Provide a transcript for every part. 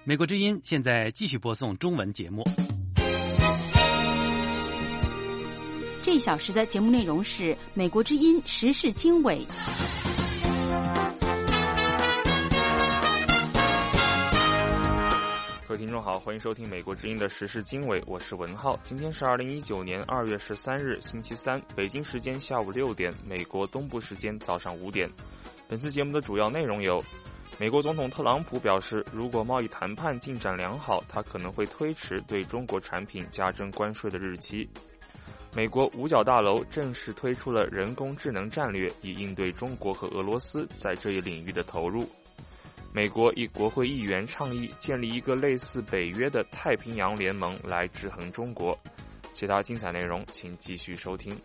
美国之音现在继续播送中文节目。 这一小时的节目内容是美国之音时事经纬。 各位听众好，欢迎收听美国之音的时事经纬，我是文浩。今天是2019年2月13日星期三，北京时间下午6点，美国东部时间早上5点。本次节目的主要内容有：美国总统特朗普表示，如果贸易谈判进展良好，他可能会推迟对中国产品加征关税的日期；美国五角大楼正式推出了人工智能战略，以应对中国和俄罗斯在这一领域的投入；美国一国会议员倡议建立一个类似北约的太平洋联盟来制衡中国。其他精彩内容请继续收听。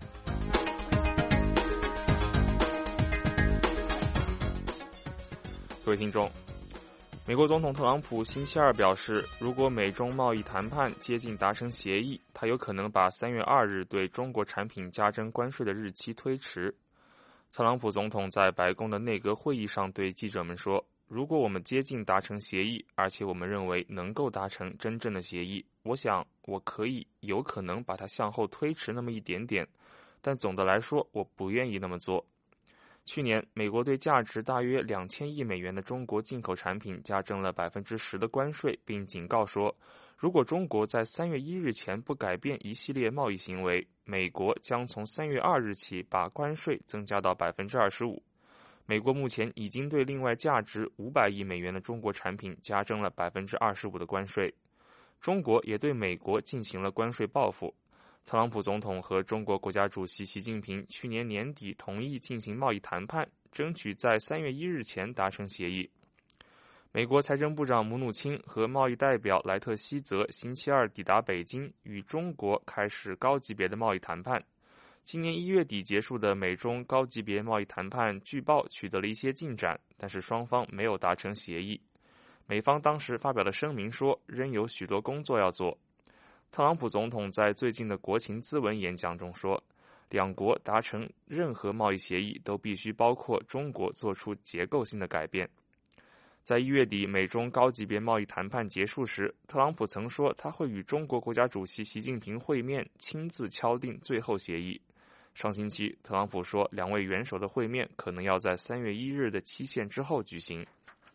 各位听众，美国总统特朗普星期二表示，如果美中贸易谈判接近达成协议，他有可能把3月2日对中国产品加征关税的日期推迟。特朗普总统在白宫的内阁会议上对记者们说，如果我们接近达成协议，而且我们认为能够达成真正的协议，我想我有可能把它向后推迟那么一点点，但总的来说我不愿意那么做。去年，美国对价值大约2000亿美元的中国进口产品加征了10%的关税，并警告说，如果中国在3月1日前不改变一系列贸易行为，美国将从3月2日起把关税增加到25%。美国目前已经对另外价值500亿美元的中国产品加征了25%的关税。中国也对美国进行了关税报复。特朗普总统和中国国家主席习近平去年年底同意进行贸易谈判，争取在3月1日前达成协议。美国财政部长姆努钦和贸易代表莱特希泽星期二抵达北京，与中国开始高级别的贸易谈判。今年1月底结束的美中高级别贸易谈判据报取得了一些进展，但是双方没有达成协议。美方当时发表了声明说，仍有许多工作要做。特朗普总统在最近的国情咨文演讲中说，两国达成任何贸易协议都必须包括中国做出结构性的改变。在1月底美中高级别贸易谈判结束时，特朗普曾说他会与中国国家主席习近平会面，亲自敲定最后协议。上星期，特朗普说两位元首的会面可能要在3月1日的期限之后举行。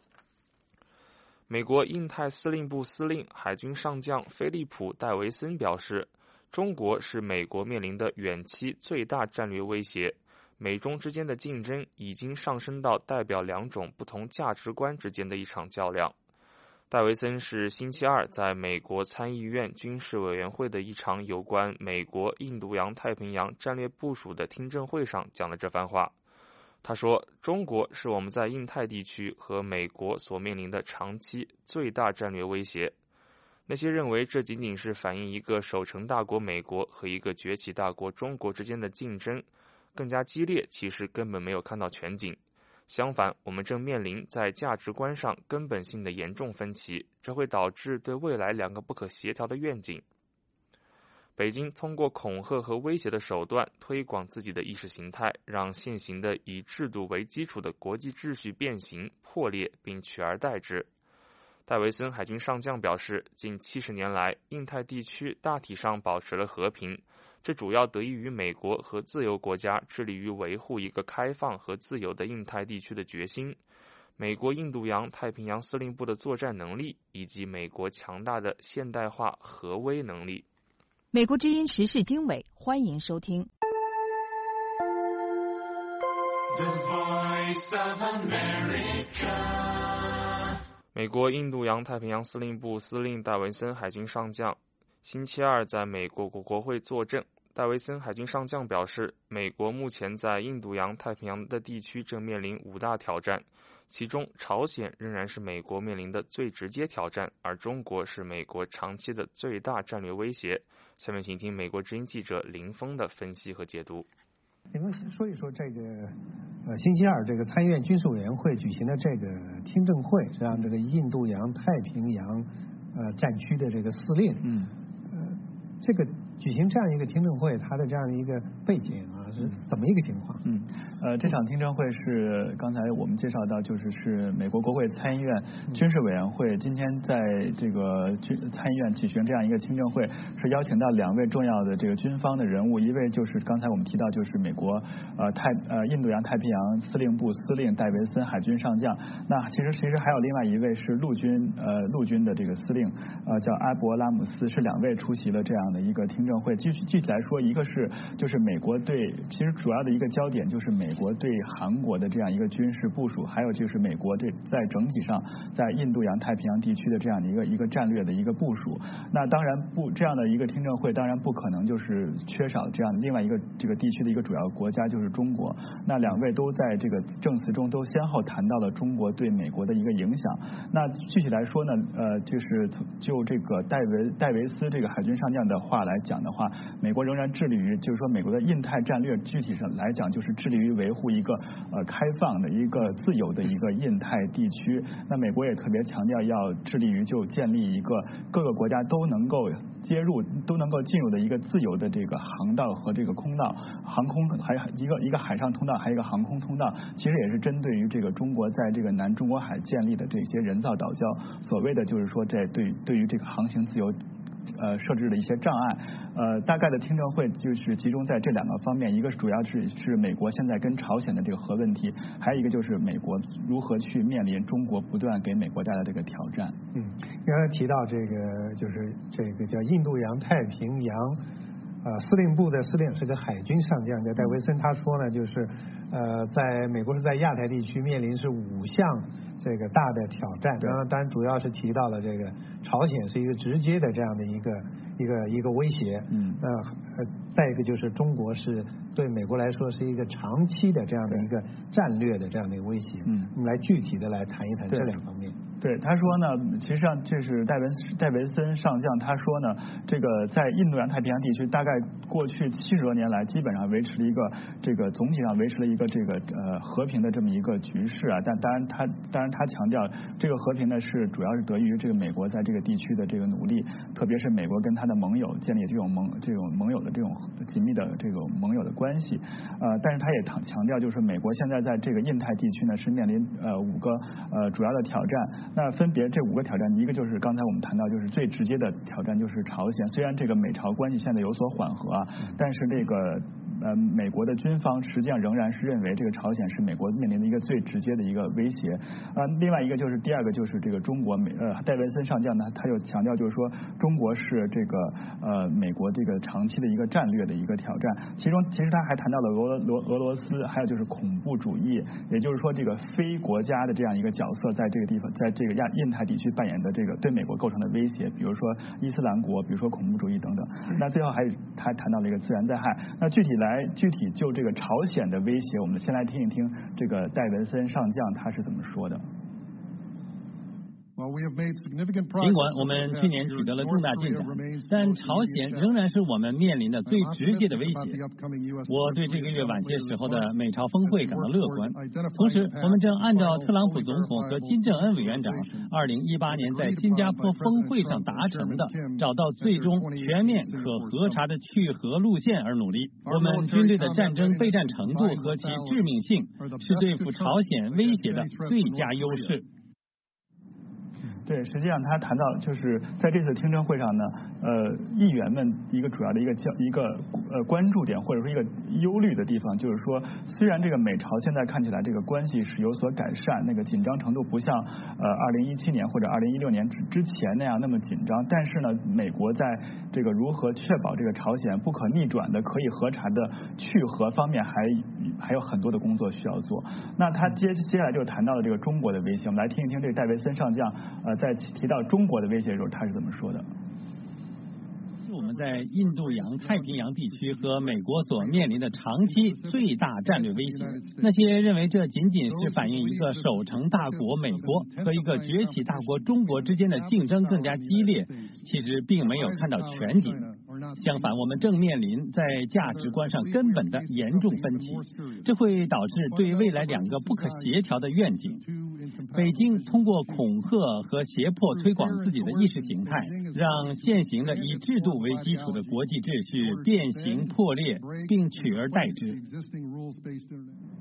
美国印太司令部司令海军上将菲利普·戴维森表示，中国是美国面临的远期最大战略威胁，美中之间的竞争已经上升到代表两种不同价值观之间的一场较量。戴维森是星期二在美国参议院军事委员会的一场有关美国印度洋太平洋战略部署的听证会上讲了这番话。他说，中国是我们在印太地区和美国所面临的长期最大战略威胁。那些认为这仅仅是反映一个守成大国美国和一个崛起大国中国之间的竞争更加激烈，其实根本没有看到全景。相反，我们正面临在价值观上根本性的严重分歧，这会导致对未来两个不可协调的愿景。北京通过恐吓和威胁的手段推广自己的意识形态，让现行的以制度为基础的国际秩序变形、破裂并取而代之。戴维森海军上将表示，近70年来，印太地区大体上保持了和平，这主要得益于美国和自由国家致力于维护一个开放和自由的印太地区的决心，美国印度洋太平洋司令部的作战能力，以及美国强大的现代化核威能力。 美国之音时事经纬，欢迎收听。 美国印度洋太平洋司令部司令戴维森海军上将星期二在美国国会作证。戴维森海军上将表示，美国目前在印度洋太平洋的地区正面临5大挑战，其中朝鲜仍然是美国面临的最直接挑战，而中国是美国长期的最大战略威胁。下面请听美国之音记者林峰的分析和解读。 你们说一说这个星期二这个参议院军事委员会举行的这个听证会，让这个印度洋太平洋战区的这个司令，这个举行这样一个听证会，它的这样的一个背景啊是怎么一个情况？ 这场听证会是刚才我们介绍到，是美国国会参议院军事委员会今天在这个参议院举行这样一个听证会，是邀请到2位重要的这个军方的人物，一位就是刚才我们提到就是美国印度洋太平洋司令部司令戴维森海军上将，那其实还有另外一位是陆军的这个司令叫阿伯拉姆斯，是2位出席了这样的一个听证会。具体来说，一个是就是美国其实主要的一个焦点就是美国对韩国的这样一个军事部署，还有就是美国在整体上在印度洋太平洋地区的这样的一个战略的一个部署。那当然这样的一个听证会当然不可能就是缺少这样另外一个这个地区的一个主要国家就是中国。那2位都在这个证词中都先后谈到了中国对美国的一个影响。那具体来说呢，就这个戴维斯这个海军上将的话来讲的话，美国仍然致力于就是说美国的印太战略具体上来讲就是致力于维护一个开放的一个自由的一个印太地区。那美国也特别强调要致力于就建立一个各个国家都能够接入都能够进入的一个自由的这个航道和这个空道航空，还一个海上通道，还有一个航空通道，其实也是针对于这个中国在这个南中国海建立的这些人造岛礁，所谓的就是说对于这个航行自由设置的一些障碍。大概的听证会就是集中在这2个方面，一个主要是美国现在跟朝鲜的这个核问题，还有一个就是美国如何去面临中国不断给美国带来这个挑战。 刚才提到这个就是这个叫印度洋太平洋司令部的司令是个海军上将叫戴维森，他说呢就是在美国是在亚太地区面临是5项这个大的挑战，当然主要是提到了这个朝鲜是一个直接的这样的一个威胁，再一个就是中国是对美国来说是一个长期的这样的一个战略的这样的一个威胁。我们来具体的来谈一谈这2方面。 对，他说呢，其实上这是戴维森上将，他说呢，这个在印度洋太平洋地区，大概过去70多年来，基本上维持了一个这个总体上维持了一个这个和平的这么一个局势啊。但当然他强调，这个和平呢是主要是得益于这个美国在这个地区的这个努力，特别是美国跟他的盟友建立这种盟友的这种紧密的这种盟友的关系。但是他也强调，就是美国现在在这个印太地区呢是面临5个主要的挑战。那分别这5个挑战，一个就是刚才我们谈到，就是最直接的挑战就是朝鲜。虽然这个美朝关系现在有所缓和啊，但是这个美国的军方实际上仍然是认为这个朝鲜是美国面临的一个最直接的一个威胁。另外一个就是第2个就是这个中国戴维森上将呢，他又强调就是说中国是这个美国这个长期的一个战略的一个挑战。其中其实他还谈到了俄罗斯，还有就是恐怖主义，也就是说这个非国家的这样一个角色在这个地方，在这个印太地区扮演的这个对美国构成的威胁，比如说伊斯兰国，比如说恐怖主义等等。那最后他谈到了一个自然灾害。那具体就这个朝鲜的威胁，我们先来听一听这个戴维森上将他是怎么说的。 尽管我们去年取得了重大进展，但朝鲜仍然是我们面临的最直接的威胁。我对这个月晚些时候的美朝峰会感到乐观。同时，我们正按照特朗普总统和金正恩委员长2018年在新加坡峰会上达成的找到最终全面可核查的去核路线而努力。我们军队的战争备战程度和其致命性是对付朝鲜威胁的最佳优势。 对，实际上他谈到就是在这次听证会上呢，议员们一个主要的一个关注点或者说一个忧虑的地方，就是说虽然这个美朝现在看起来这个关系是有所改善，那个紧张程度不像2017年或者2016年之前那样那么紧张，但是呢，美国在这个如何确保这个朝鲜不可逆转的可以核查的去核方面还有很多的工作需要做。那他接下来就谈到了这个中国的威胁，我们来听一听这个戴维森上将在提到中国的威胁的时候他是怎么说的。 我们在印度洋太平洋地区和美国所面临的长期最大战略威胁。那些认为这仅仅是反映一个守成大国美国和一个崛起大国中国之间的竞争更加激烈，其实并没有看到全景。相反，我们正面临在价值观上根本的严重分歧，这会导致对未来2个不可协调的愿景。北京通过恐吓和胁迫推广自己的意识形态，让现行的以制度为基础的国际秩序变形破裂，并取而代之。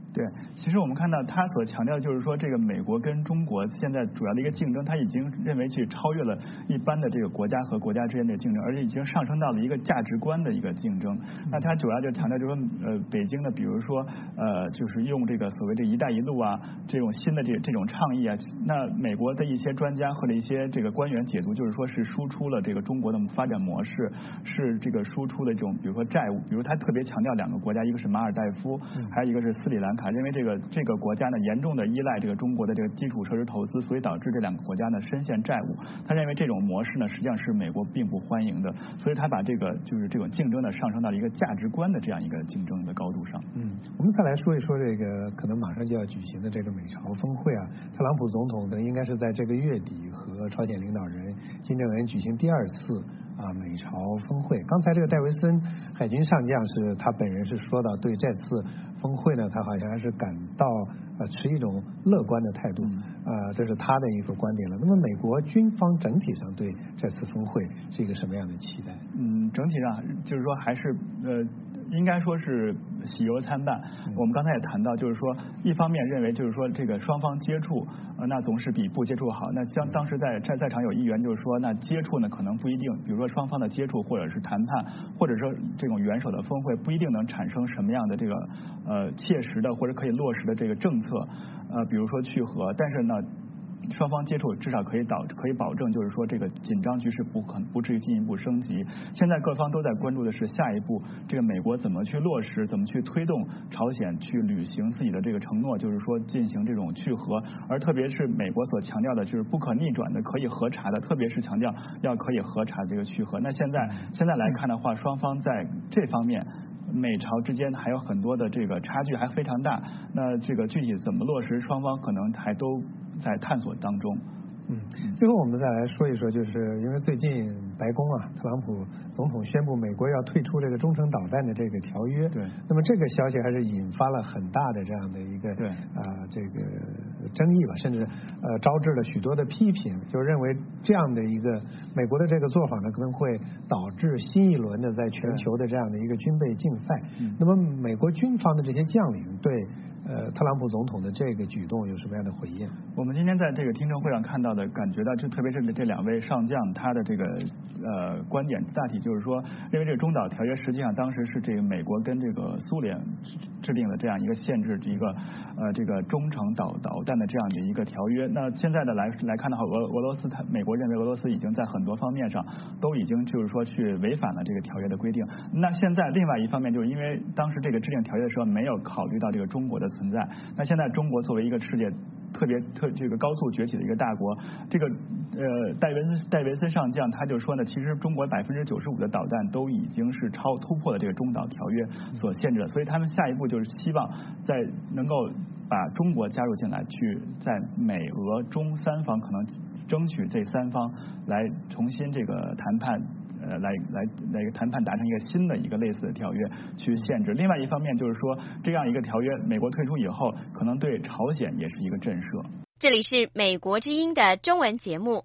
对，其实我们看到他所强调就是说，这个美国跟中国现在主要的一个竞争，他已经认为去超越了一般的这个国家和国家之间的竞争，而且已经上升到了一个价值观的一个竞争。那他主要就强调就是说，北京的比如说就是用这个所谓的一带一路啊这种新的这种倡议啊，那美国的一些专家或者一些这个官员解读就是说是输出了这个中国的发展模式，是这个输出的这种比如说债务，比如他特别强调2个国家，一个是马尔代夫，还有一个是斯里兰卡。认为这个国家呢严重的依赖这个中国的这个基础设施投资，所以导致这2个国家呢深陷债务。他认为这种模式呢实际上是美国并不欢迎的，所以他把这个就是这种竞争呢上升到了一个价值观的这样一个竞争的高度上。 我们再来说一说这个可能马上就要举行的这个美朝峰会啊，特朗普总统呢应该是在这个月底和朝鲜领导人金正恩举行第2次美朝峰会。刚才这个戴维森海军上将是他本人是说到，对这次峰会呢，他好像还是感到持一种乐观的态度，这是他的一个观点了。那么美国军方整体上对这次峰会是一个什么样的期待？ 整体上就是说还是应该说是喜忧参半。我们刚才也谈到，就是说一方面认为就是说这个双方接触那总是比不接触好。那像当时在场有议员就是说，那接触呢可能不一定，比如说双方的接触或者是谈判，或者说这种元首的峰会不一定能产生什么样的这个切实的或者可以落实的这个政策，比如说去核，但是呢双方接触至少可以保证，就是说这个紧张局势不至于进一步升级。现在各方都在关注的是下一步，这个美国怎么去落实，怎么去推动朝鲜去履行自己的这个承诺，就是说进行这种去核，而特别是美国所强调的就是不可逆转的、可以核查的，特别是强调要可以核查这个去核。那现在来看的话，双方在这方面美朝之间还有很多的这个差距还非常大，那这个具体怎么落实，双方可能还都在探索当中。 最后我们再来说一说，就是因为最近白宫特朗普总统宣布美国要退出这个中程导弹的这个条约， 对， 那么这个消息还是引发了很大的这样的一个这个争议吧，甚至招致了许多的批评，就认为这样的一个美国的这个做法呢，可能会导致新一轮的在全球的这样的一个军备竞赛。那么美国军方的这些将领对特朗普总统的这个举动有什么样的回应？ 我们今天在这个听证会上看到的，感觉到特别是这2位上将，他的这个观点大体就是说，认为这个中导条约实际上当时是这个美国跟这个苏联制定的这样一个限制一个这个中程导弹的这样的一个条约。那现在的来看的话，俄罗斯美国认为俄罗斯已经在很多方面上都已经就是说去违反了这个条约的规定。那现在另外一方面就是因为当时这个制定条约的时候没有考虑到这个中国的存在，那现在中国作为一个世界这个高速崛起的一个大国，这个戴维森上将他就说呢，其实中国95%的导弹都已经是突破了这个中导条约所限制的，所以他们下一步就是希望在能够把中国加入进来，去在美俄中3方可能争取这3方来重新这个谈判。来谈判达成一个新的一个类似的条约去限制。另外一方面就是说，这样一个条约美国退出以后，可能对朝鲜也是一个震慑。 这里是美国之音的中文节目。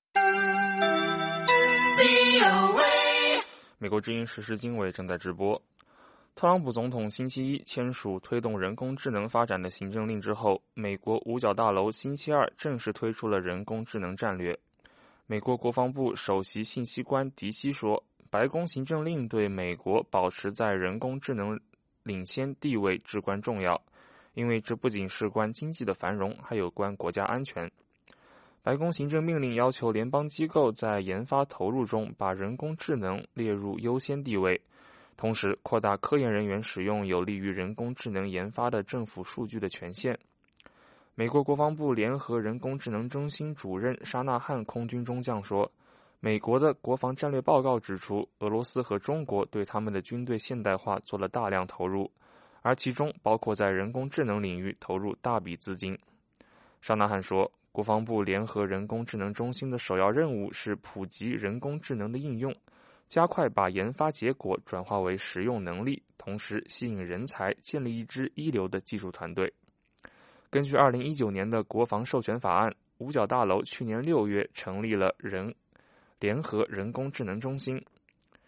美国之音时事经纬正在直播。特朗普总统星期一签署推动人工智能发展的行政令之后，美国五角大楼星期二正式推出了人工智能战略。美国国防部首席信息官迪西说，白宫行政令对美国保持在人工智能领先地位至关重要，因为这不仅事关经济的繁荣，还有关国家安全。白宫行政命令要求联邦机构在研发投入中把人工智能列入优先地位，同时扩大科研人员使用有利于人工智能研发的政府数据的权限。美国国防部联合人工智能中心主任沙纳汉空军中将说，美国的国防战略报告指出，俄罗斯和中国对他们的军队现代化做了大量投入，而其中包括在人工智能领域投入大笔资金。沙纳汉说，国防部联合人工智能中心的首要任务是普及人工智能的应用，加快把研发结果转化为实用能力，同时吸引人才，建立一支一流的技术团队。根据2019年的国防授权法案，五角大楼去年6月成立了联合人工智能中心。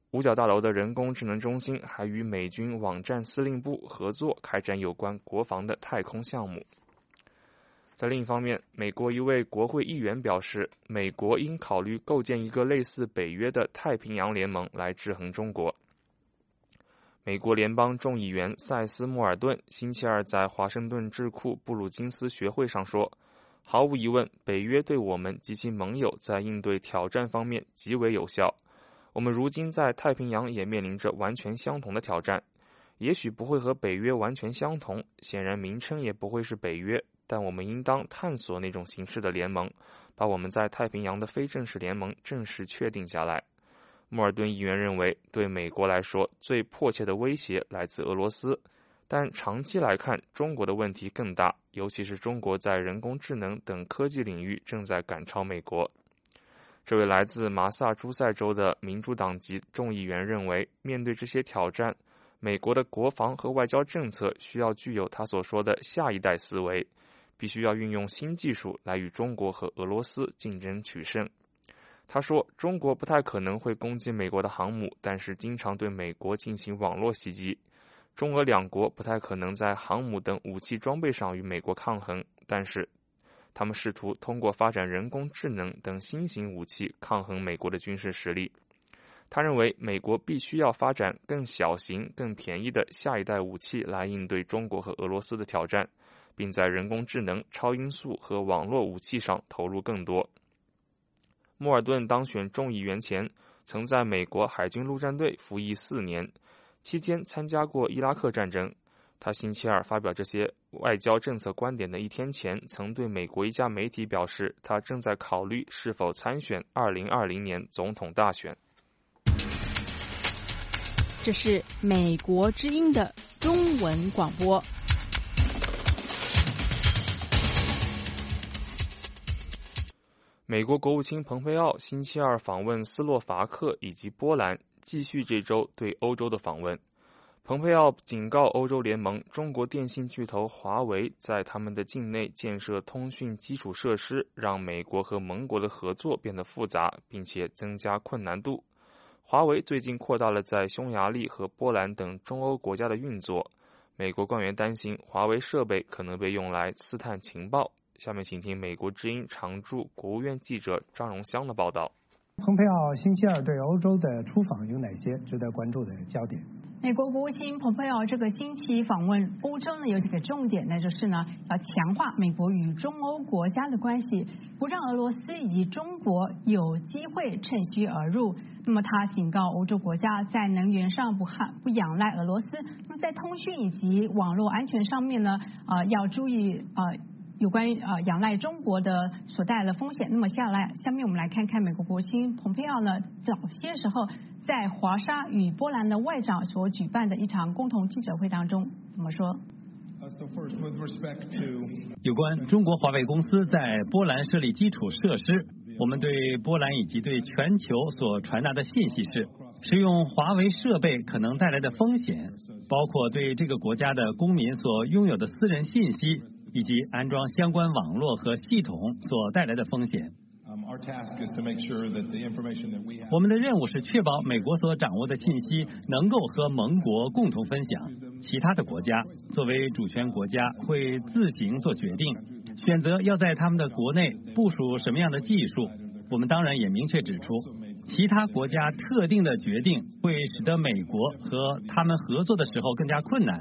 五角大楼的人工智能中心还与美军网站司令部合作开展有关国防的太空项目。在另一方面，美国一位国会议员表示，美国应考虑构建一个类似北约的太平洋联盟来制衡中国。美国联邦众议员塞斯·莫尔顿星期二在华盛顿智库布鲁金斯学会上说，毫无疑问，北约对我们及其盟友在应对挑战方面极为有效。我们如今在太平洋也面临着完全相同的挑战，也许不会和北约完全相同，显然名称也不会是北约，但我们应当探索那种形式的联盟，把我们在太平洋的非正式联盟正式确定下来。莫尔顿议员认为，对美国来说，最迫切的威胁来自俄罗斯，但长期来看，中国的问题更大，尤其是中国在人工智能等科技领域正在赶超美国。这位来自麻萨诸塞州的民主党籍众议员认为，面对这些挑战，美国的国防和外交政策需要具有他所说的下一代思维，必须要运用新技术来与中国和俄罗斯竞争取胜。他说，中国不太可能会攻击美国的航母，但是经常对美国进行网络袭击。中俄两国不太可能在航母等武器装备上与美国抗衡，但是他们试图通过发展人工智能等新型武器抗衡美国的军事实力。他认为，美国必须要发展更小型、更便宜的下一代武器来应对中国和俄罗斯的挑战，并在人工智能、超音速和网络武器上投入更多。莫尔顿当选众议员前，曾在美国海军陆战队服役4年，期间参加过伊拉克战争。他星期二发表这些外交政策观点的一天前，曾对美国一家媒体表示，他正在考虑是否参选2020年总统大选。 这是美国之音的中文广播。 美国国务卿蓬佩奥星期二访问斯洛伐克以及波兰，继续这周对欧洲的访问。蓬佩奥警告欧洲联盟，中国电信巨头华为在他们的境内建设通讯基础设施，让美国和盟国的合作变得复杂，并且增加困难度。华为最近扩大了在匈牙利和波兰等中欧国家的运作。美国官员担心华为设备可能被用来刺探情报。下面请听美国之音常驻国务院记者张荣香的报道。 蓬佩奥星期二对欧洲的出访有哪些值得关注的焦点？ 美国国务卿蓬佩奥这个星期访问欧洲呢，有几个重点，那就是呢，要强化美国与中欧国家的关系，不让俄罗斯以及中国有机会趁虚而入。那么他警告欧洲国家在能源上不仰赖俄罗斯，那么在通讯以及网络安全上面呢，要注意有关于仰赖中国的所带来的风险。那么下面我们来看看美国国务卿蓬佩奥呢，早些时候在华沙与波兰的外长所举办的一场共同记者会当中怎么说？ 有关中国华为公司在波兰设立基础设施，我们对波兰以及对全球所传达的信息是，使用华为设备可能带来的风险，包括对这个国家的公民所拥有的私人信息以及安装相关网络和系统所带来的风险。我们的任务是确保美国所掌握的信息能够和盟国共同分享。其他的国家作为主权国家会自行做决定，选择要在他们的国内部署什么样的技术。我们当然也明确指出，其他国家特定的决定会使得美国和他们合作的时候更加困难。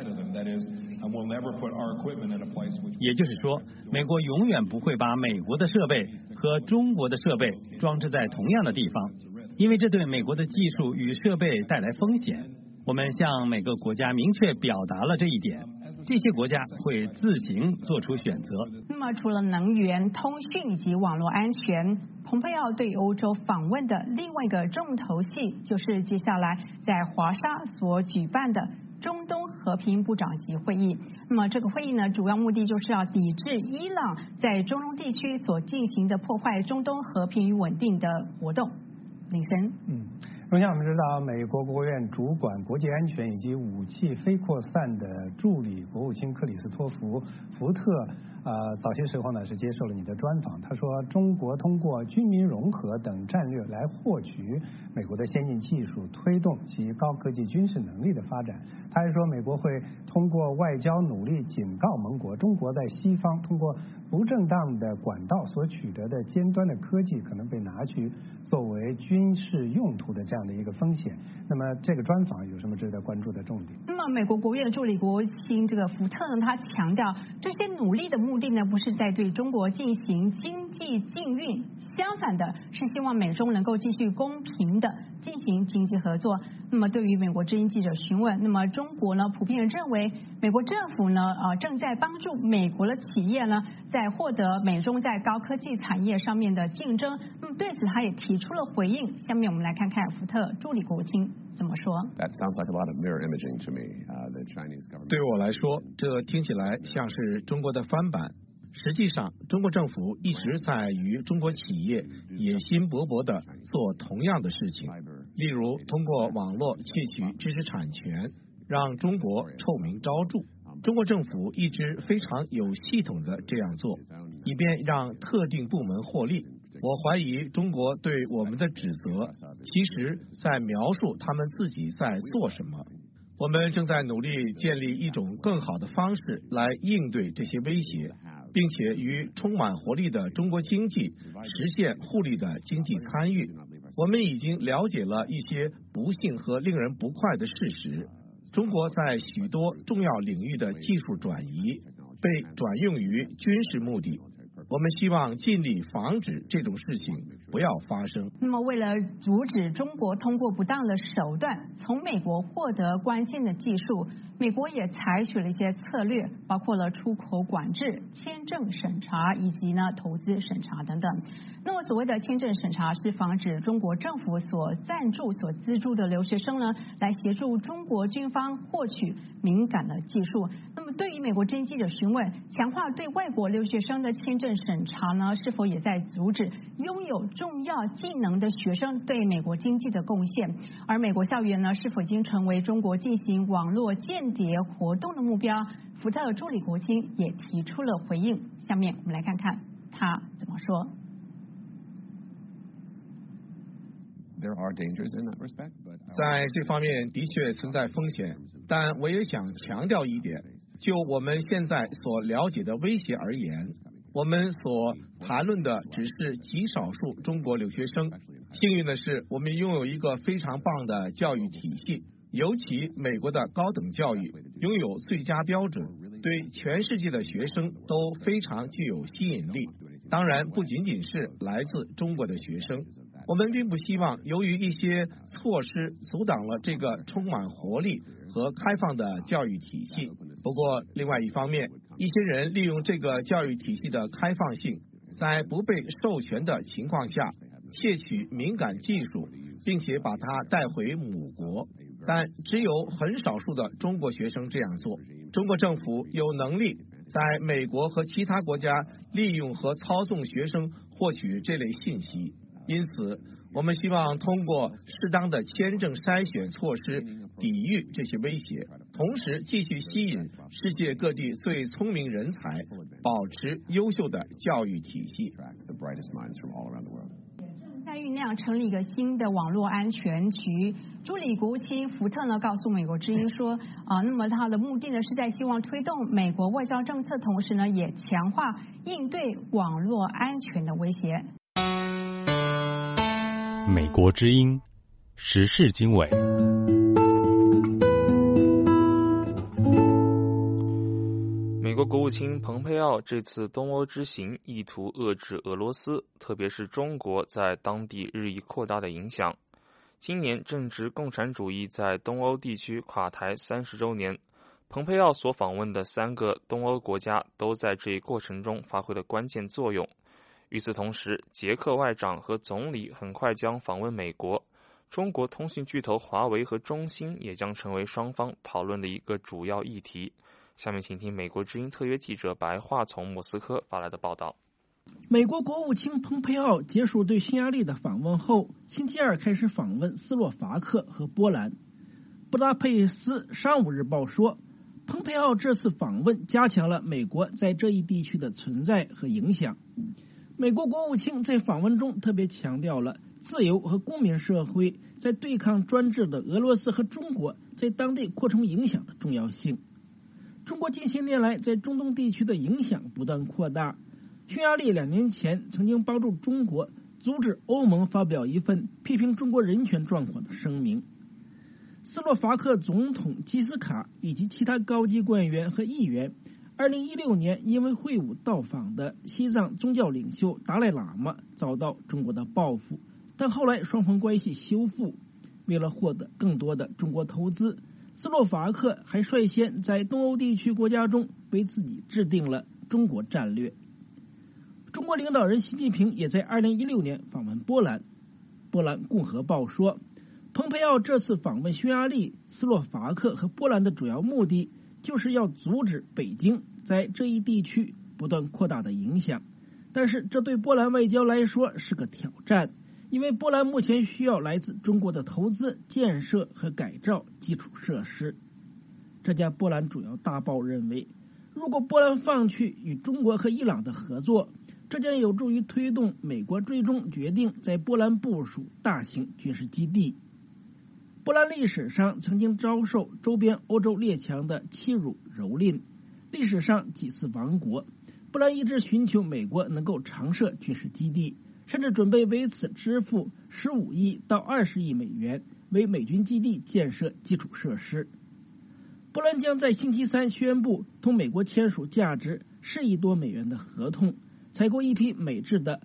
也就是说，美国永远不会把美国的设备和中国的设备装置在同样的地方，因为这对美国的技术与设备带来风险。我们向每个国家明确表达了这一点，这些国家会自行做出选择。 那么除了能源、通讯以及网络安全，蓬佩奥对欧洲访问的另外一个重头戏，就是接下来在华沙所举办的中东和平部长级会议。那么这个会议呢，主要目的就是要抵制伊朗在中东地区所进行的破坏中东和平与稳定的活动。林森。 首先，我们知道，美国国务院主管国际安全以及武器非扩散的助理国务卿克里斯托弗·福特，早些时候呢是接受了你的专访。他说，中国通过军民融合等战略来获取美国的先进技术，推动其高科技军事能力的发展。他还说，美国会通过外交努力警告盟国，中国在西方通过不正当的管道所取得的尖端的科技可能被拿去作为军事用途的这样的一个风险。那么这个专访有什么值得关注的重点？ 那么美国国务院助理国务卿这个福特呢，他强调这些努力的目的呢，不是在对中国进行经济禁运，相反的是希望美中能够继续公平的进行经济合作。那么对于美国之音记者询问，那么中国呢普遍认为美国政府呢正在帮助美国的企业呢在获得美中在高科技产业上面的竞争。那么对此他也提出了回应。下面我们来看看福特助理国务卿怎么说。 对我来说，这听起来像是中国的翻版。实际上，中国政府一直在与中国企业野心勃勃地做同样的事情，例如通过网络窃取知识产权，让中国臭名昭著。中国政府一直非常有系统地这样做，以便让特定部门获利。我怀疑中国对我们的指责，其实在描述他们自己在做什么。我们正在努力建立一种更好的方式来应对这些威胁，并且与充满活力的中国经济实现互利的经济参与。我们已经了解了一些不幸和令人不快的事实。中国在许多重要领域的技术转移被转用于军事目的。我们希望尽力防止这种事情不要发生。 那么为了阻止中国通过不当的手段从美国获得关键的技术，美国也采取了一些策略，包括了出口管制、签证审查以及投资审查等等。那么所谓的签证审查是防止中国政府所赞助、所资助的留学生呢，来协助中国军方获取敏感的技术。那么对于美国之音记者询问，强化对外国留学生的签证审查呢，是否也在阻止拥有重要技能的学生对美国经济的贡献？而美国校园呢，是否已经成为中国进行网络间谍活动的目标？福特助理国务卿也提出了回应。下面我们来看看他怎么说。 在这方面的确存在风险，但我也想强调一点，就我们现在所了解的威胁而言，我们所谈论的只是极少数中国留学生。幸运的是，我们拥有一个非常棒的教育体系，尤其美国的高等教育拥有最佳标准，对全世界的学生都非常具有吸引力。当然，不仅仅是来自中国的学生。我们并不希望由于一些措施阻挡了这个充满活力和开放的教育体系。不过，另外一方面，一些人利用这个教育体系的开放性，在不被授权的情况下窃取敏感技术，并且把它带回母国。但只有很少数的中国学生这样做。中国政府有能力在美国和其他国家利用和操纵学生获取这类信息。因此，我们希望通过适当的签证筛选措施抵御这些威胁，同时继续吸引世界各地最聪明人才，保持优秀的教育体系。 在酝酿成立一个新的网络安全局。助理国务卿福特呢告诉美国之音说，那么他的目的呢是在希望推动美国外交政策，同时呢也强化应对网络安全的威胁。 美国之音时事经纬。 美国国务卿蓬佩奥这次东欧之行意图遏制俄罗斯，特别是中国在当地日益扩大的影响。今年正值共产主义在东欧地区垮台30周年，蓬佩奥所访问的3个东欧国家都在这一过程中发挥了关键作用。与此同时，捷克外长和总理很快将访问美国，中国通讯巨头华为和中兴也将成为双方讨论的一个主要议题。下面请听美国之音特约记者白桦从莫斯科发来的报道。 美国国务卿蓬佩奥结束对匈牙利的访问后，星期二开始访问斯洛伐克和波兰。布达佩斯商务日报说，蓬佩奥这次访问加强了美国在这一地区的存在和影响。美国国务卿在访问中特别强调了自由和公民社会在对抗专制的俄罗斯和中国在当地扩充影响的重要性。中国近些年来在中东地区的影响不断扩大。匈牙利2年前曾经帮助中国阻止欧盟发表一份批评中国人权状况的声明。斯洛伐克总统基斯卡以及其他高级官员和议员2016年因为会晤到访的西藏宗教领袖达赖喇嘛遭到中国的报复，但后来双方关系修复。为了获得更多的中国投资，斯洛伐克还率先在东欧地区国家中为自己制定了中国战略。中国领导人习近平也在2016年访问波兰。波兰共和报说，蓬佩奥这次访问匈牙利、斯洛伐克和波兰的主要目的就是要阻止北京在这一地区不断扩大的影响。但是这对波兰外交来说是个挑战，因为波兰目前需要来自中国的投资、建设和改造基础设施。这家波兰主要大报认为，如果波兰放弃与中国和伊朗的合作，这将有助于推动美国最终决定在波兰部署大型军事基地。波兰历史上曾经遭受周边欧洲列强的欺辱蹂躏，历史上几次亡国。波兰一直寻求美国能够常设军事基地，甚至准备为此支付15亿到20亿美元为美军基地建设基础设施。波兰将在星期三宣布同美国签署价值10亿多美元的合同，采购一批美制的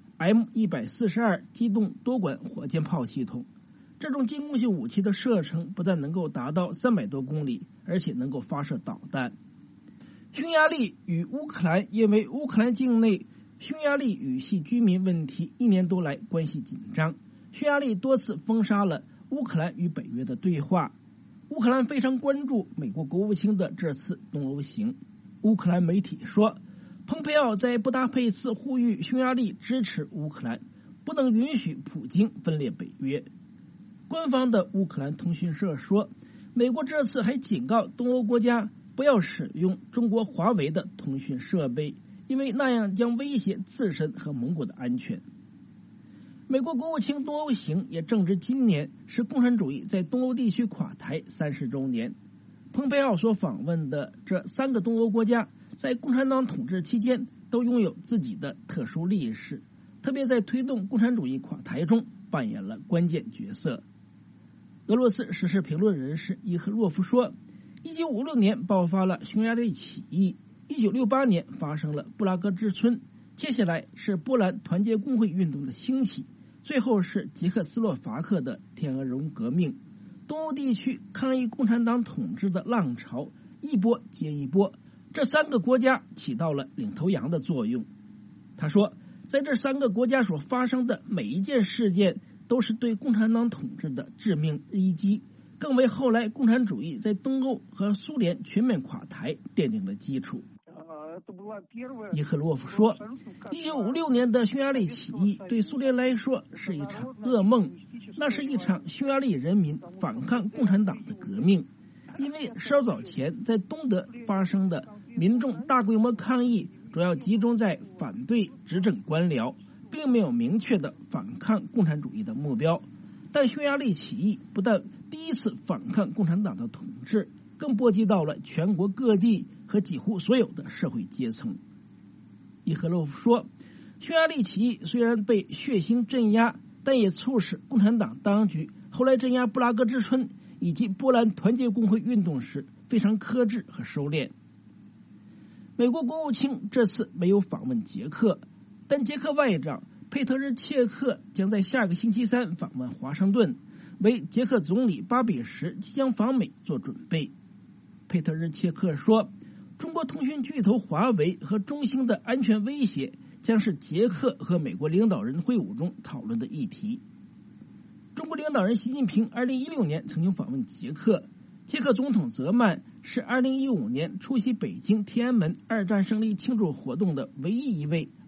M142 机动多管火箭炮系统。这种进攻性武器的射程不但能够达到300多公里，而且能够发射导弹。匈牙利与乌克兰因为乌克兰境内匈牙利语系居民问题1年多来关系紧张，匈牙利多次封杀了乌克兰与北约的对话。乌克兰非常关注美国国务卿的这次东欧行。乌克兰媒体说，蓬佩奥在布达佩斯呼吁匈牙利支持乌克兰，不能允许普京分裂北约。官方的乌克兰通讯社说，美国这次还警告东欧国家不要使用中国华为的通讯设备，因为那样将威胁自身和盟国的安全。美国国务卿东欧行也正值今年是共产主义在东欧地区垮台30周年。蓬佩奥所访问的这3个东欧国家在共产党统治期间都拥有自己的特殊历史，特别在推动共产主义垮台中扮演了关键角色。俄罗斯时事评论人士伊赫洛夫说，1956年爆发了匈牙利起义，1968年发生了布拉格之春，接下来是波兰团结工会运动的兴起，最后是捷克斯洛伐克的天鹅绒革命。东欧地区抗议共产党统治的浪潮一波接一波，这3个国家起到了领头羊的作用。他说，在这3个国家所发生的每一件事件都是对共产党统治的致命一击，更为后来共产主义在东欧和苏联全面垮台奠定了基础。伊赫洛夫说，1956年的匈牙利起义对苏联来说是一场噩梦，那是一场匈牙利人民反抗共产党的革命。因为稍早前在东德发生的民众大规模抗议主要集中在反对执政官僚，并没有明确的反抗共产主义的目标。但匈牙利起义不但第一次反抗共产党的统治，更波及到了全国各地和几乎所有的社会阶层。伊赫洛夫说，匈牙利起义虽然被血腥镇压，但也促使共产党当局后来镇压布拉格之春以及波兰团结工会运动时非常克制和收敛。美国国务卿这次没有访问捷克，但捷克外长佩特日切克将在下个星期三访问华盛顿，为捷克总理巴比什即将访美做准备。佩特日切克说，中国通讯巨头华为和中兴的安全威胁将是捷克和美国领导人会晤中讨论的议题。中国领导人习近平2016年曾经访问捷克，捷克总统泽曼是2015年出席北京天安门2战胜利庆祝活动的唯一一位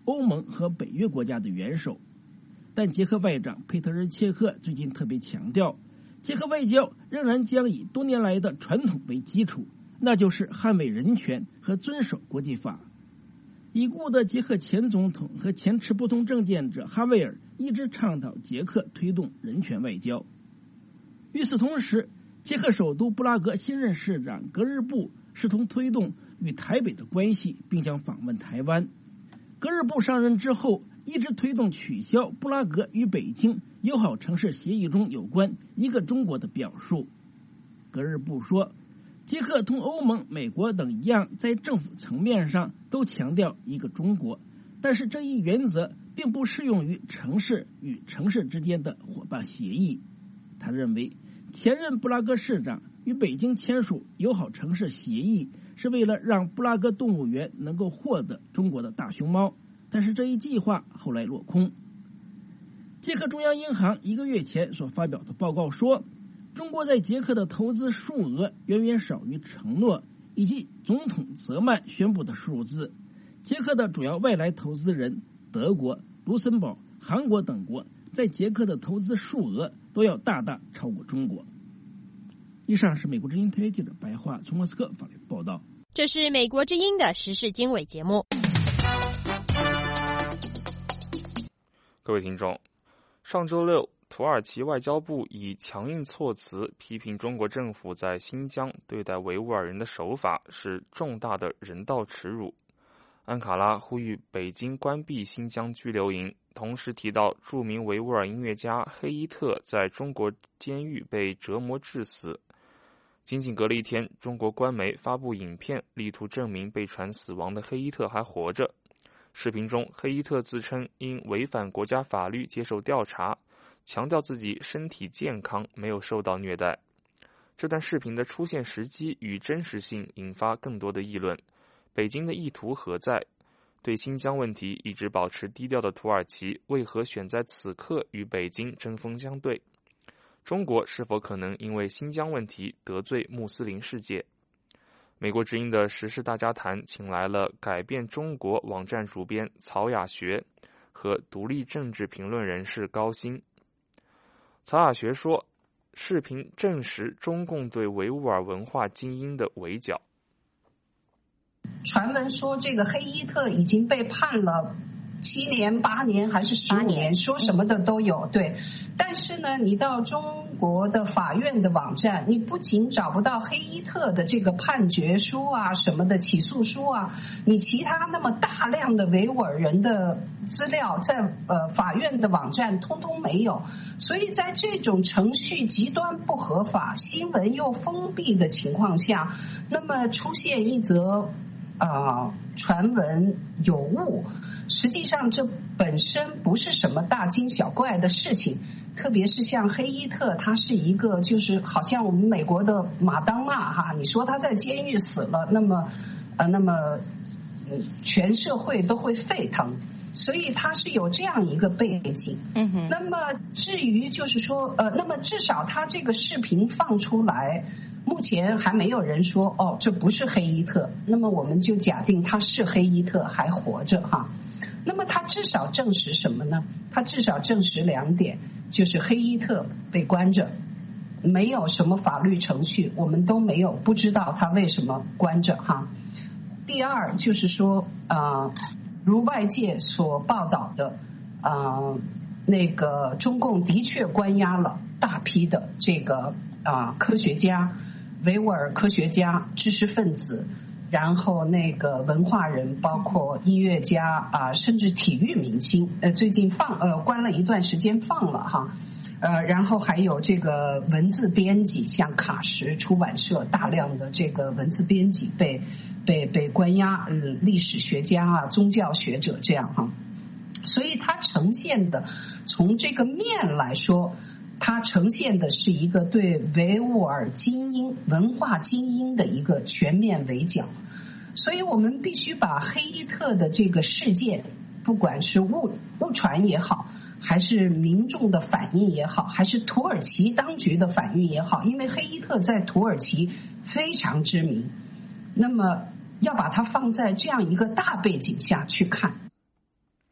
欧盟和北约国家的元首。但捷克外长佩特日切克最近特别强调，捷克外交仍然将以多年来的传统为基础，那就是捍卫人权和遵守国际法。已故的捷克前总统和前持不同政见者哈维尔一直倡导捷克推动人权外交。与此同时，捷克首都布拉格新任市长格日布试图推动与台北的关系，并将访问台湾。格日布上任之后，一直推动取消布拉格与北京友好城市协议中有关一个中国的表述。格日布说，捷克同欧盟、美国等一样，在政府层面上都强调一个中国，但是这一原则并不适用于城市与城市之间的伙伴协议。他认为，前任布拉格市长与北京签署友好城市协议，是为了让布拉格动物园能够获得中国的大熊猫，但是这一计划后来落空。捷克中央银行1个月前所发表的报告说，中国在捷克的投资数额远远少于承诺以及总统泽曼宣布的数字。捷克的主要外来投资人德国、卢森堡、韩国等国在捷克的投资数额都要大大超过中国。以上是美国之音特约记者白桦从莫斯科发来报道。 这是美国之音的时事经纬节目。 各位听众，上周六，土耳其外交部以强硬措辞批评中国政府在新疆对待维吾尔人的手法是重大的人道耻辱。安卡拉呼吁北京关闭新疆拘留营，同时提到著名维吾尔音乐家黑伊特在中国监狱被折磨致死。仅仅隔了一天，中国官媒发布影片，力图证明被传死亡的黑伊特还活着。视频中，黑伊特自称因违反国家法律接受调查，强调自己身体健康，没有受到虐待。这段视频的出现时机与真实性引发更多的议论。北京的意图何在？对新疆问题一直保持低调的土耳其，为何选在此刻与北京针锋相对？中国是否可能因为新疆问题得罪穆斯林世界？美国之音的时事大家谈请来了改变中国网站主编曹雅学和独立政治评论人士高鑫。曹雅学说，视频证实中共对维吾尔文化精英的围剿。 传闻说这个黑伊特已经被判了7年、8年还是15年，说什么的都有。对，但是呢，你到中国的法院的网站，你不仅找不到黑伊特的这个判决书啊什么的起诉书啊，你其他那么大量的维吾尔人的资料在法院的网站通通没有。所以在这种程序极端不合法、新闻又封闭的情况下，那么出现一则传闻有误，实际上这本身不是什么大惊小怪的事情。特别是像黑伊特，他是一个就是好像我们美国的马当娜哈，你说他在监狱死了，那么全社会都会沸腾，所以他是有这样一个背景。那么至于就是说那么至少他这个视频放出来，目前还没有人说这不是黑伊特，那么我们就假定他是黑伊特还活着哈。那么他至少证实什么呢？他至少证实2点，就是黑伊特被关着，没有什么法律程序，我们都没有，不知道他为什么关着哈。第二就是说如外界所报道的那个中共的确关押了大批的这个科学家、维吾尔科学家、知识分子，然后那个文化人，包括音乐家甚至体育明星，最近关了一段时间放了哈。然后还有这个文字编辑，像卡什出版社大量的这个文字编辑被关押，历史学家宗教学者这样哈。所以它呈现的从这个面来说，它呈现的是一个对维吾尔精英、文化精英的一个全面围剿。所以我们必须把黑伊特的这个事件，不管是误传也好，还是民众的反应也好，还是土耳其当局的反应也好，因为黑伊特在土耳其非常知名，那么要把它放在这样一个大背景下去看。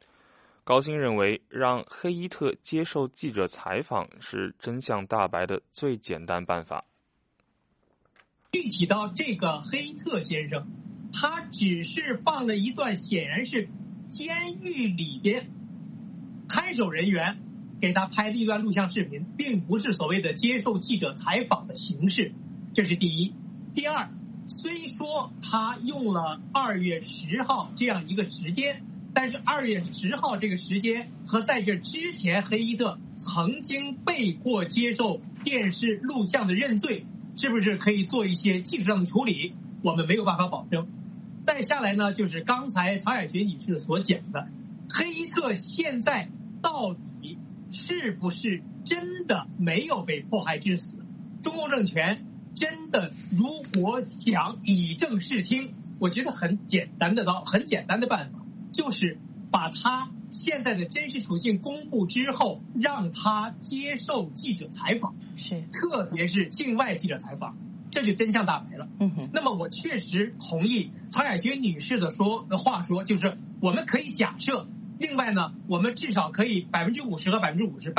高鑫认为，让黑伊特接受记者采访是真相大白的最简单办法。 具体到这个黑伊特先生，他只是放了一段显然是监狱里边看守人员给他拍的一段录像视频，并不是所谓的接受记者采访的形式，这是第一。第二，虽说他用了2月10号这样一个时间，但是2月10号这个时间和在这之前黑伊特曾经被迫接受电视录像的认罪，是不是可以做一些技术上的处理，我们没有办法保证。再下来呢，就是刚才曹雅雪女士所讲的，黑伊特现在到底是不是真的没有被迫害致死？中共政权真的如果想以正视听，我觉得很简单的办法，就是把他现在的真实处境公布之后，让他接受记者采访，特别是境外记者采访，这就真相大白了。那么我确实同意曹雅雪女士的话说，就是我们可以假设，另外呢，我们至少可以50%和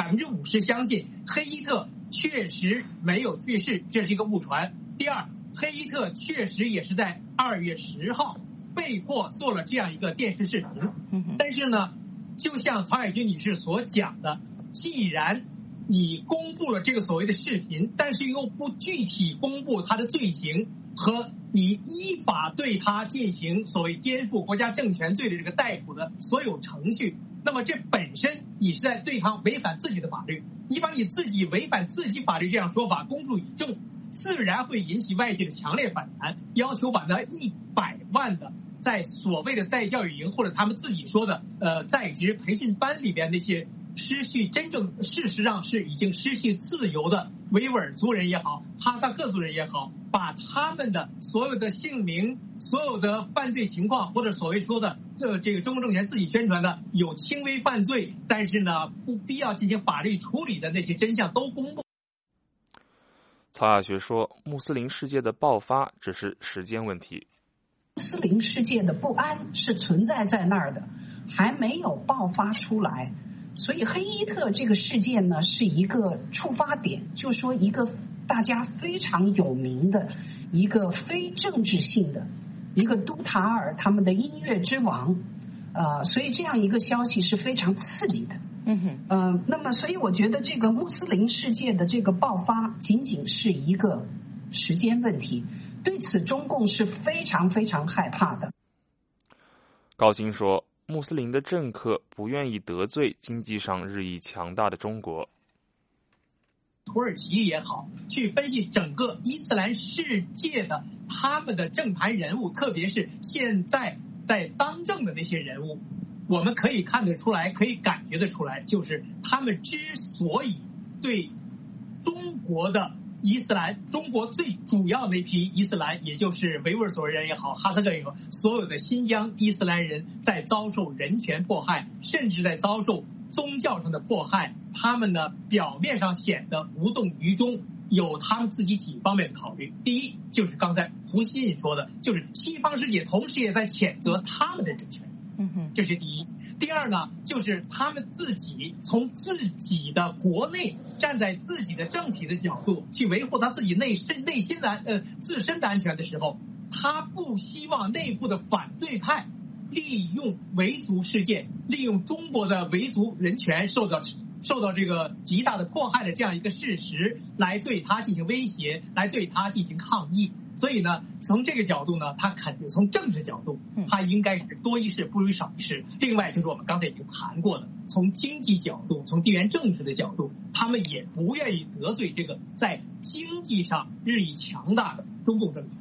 50%相信黑伊特确实没有去世，这是一个误传。第二，黑伊特确实也是在2月10号被迫做了这样一个电视视频。但是呢，就像曹雅雪女士所讲的，既然你公布了这个所谓的视频，但是又不具体公布他的罪行和你依法对他进行所谓颠覆国家政权罪的这个逮捕的所有程序，那么这本身你是在对他违反自己的法律。你把你自己违反自己法律这样说法公诸于众，自然会引起外界的强烈反弹，要求把那100万的在所谓的在教育营或者他们自己说的在职培训班里边那些失去真正事实上是已经失去自由的维吾尔族人也好，哈萨克族人也好，把他们的所有的姓名、所有的犯罪情况，或者所谓说的这个中共政权自己宣传的有轻微犯罪，但是呢不必要进行法律处理的那些真相都公布。 曹雅雪说，穆斯林世界的爆发只是时间问题。 穆斯林世界的不安是存在在那儿的，还没有爆发出来。所以黑伊特这个事件呢，是一个触发点，就说一个大家非常有名的一个非政治性的一个都塔尔他们的音乐之王，所以这样一个消息是非常刺激的。那么所以我觉得这个穆斯林世界的这个爆发仅仅是一个时间问题，对此中共是非常非常害怕的。 高鑫说，穆斯林的政客不愿意得罪经济上日益强大的中国。 土耳其也好，去分析整个伊斯兰世界的他们的政坛人物，特别是现在在当政的那些人物，我们可以看得出来，可以感觉得出来，就是他们之所以对中国的伊斯兰，中国最主要那批伊斯兰，也就是维吾尔族人也好，哈萨克人也好，所有的新疆伊斯兰人在遭受人权迫害，甚至在遭受宗教上的迫害，他们呢表面上显得无动于衷，有他们自己几方面的考虑。第一，就是刚才胡锡进说的，就是西方世界同时也在谴责他们的人权，这是第一。第二呢，就是他们自己从自己的国内站在自己的政体的角度去维护他自己自身的安全的时候，他不希望内部的反对派利用维族事件，利用中国的维族人权受到这个极大的迫害的这样一个事实，来对他进行威胁，来对他进行抗议。所以呢，从这个角度呢，他肯定从政治角度，他应该是多一事不如少一事。另外就是我们刚才已经谈过的，从经济角度，从地缘政治的角度，他们也不愿意得罪这个在经济上日益强大的中共政权。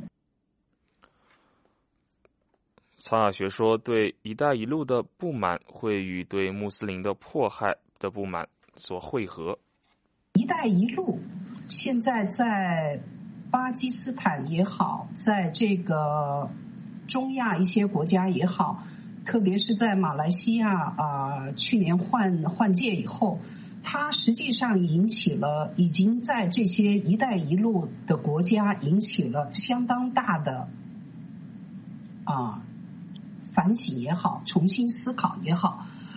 曹雅雪说，对“一带一路”的不满会与对穆斯林的迫害的不满所汇合。 “一带一路”现在在巴基斯坦也好，在这个中亚一些国家也好，特别是在马来西亚去年换届以后，它实际上已经在这些“一带一路”的国家引起了相当大的反省也好，重新思考也好。